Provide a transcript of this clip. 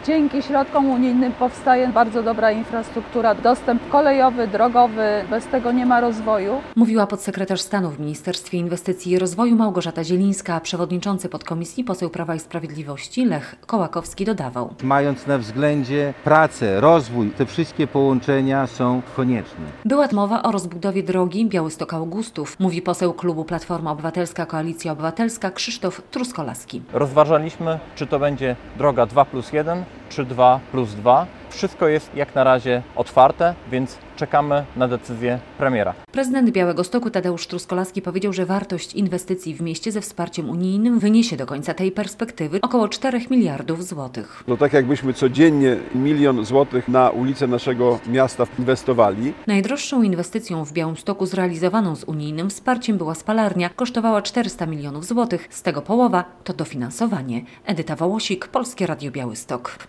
Dzięki środkom unijnym powstaje bardzo dobra infrastruktura, dostęp kolejowy, drogowy, bez tego nie ma rozwoju. Mówiła podsekretarz stanu w Ministerstwie Inwestycji i Rozwoju Małgorzata Zielińska, a przewodniczący podkomisji poseł Prawa i Sprawiedliwości Lech Kołakowski dodawał. Mając na względzie pracę, rozwój, te wszystkie połączenia są konieczne. Była mowa o rozbudowie drogi Białystok-Augustów, mówi poseł klubu Platforma Obywatelska, Koalicja Obywatelska Krzysztof Truskolaski. Rozważaliśmy, czy to będzie droga 2+1, czy 2+2. Wszystko jest jak na razie otwarte, więc czekamy na decyzję premiera. Prezydent Białegostoku Tadeusz Truskolaski powiedział, że wartość inwestycji w mieście ze wsparciem unijnym wyniesie do końca tej perspektywy około 4 miliardów złotych. To tak jakbyśmy codziennie 1 milion złotych na ulicę naszego miasta inwestowali. Najdroższą inwestycją w Białymstoku zrealizowaną z unijnym wsparciem była spalarnia. Kosztowała 400 milionów złotych, z tego połowa to dofinansowanie. Edyta Wołosik, Polskie Radio Białystok.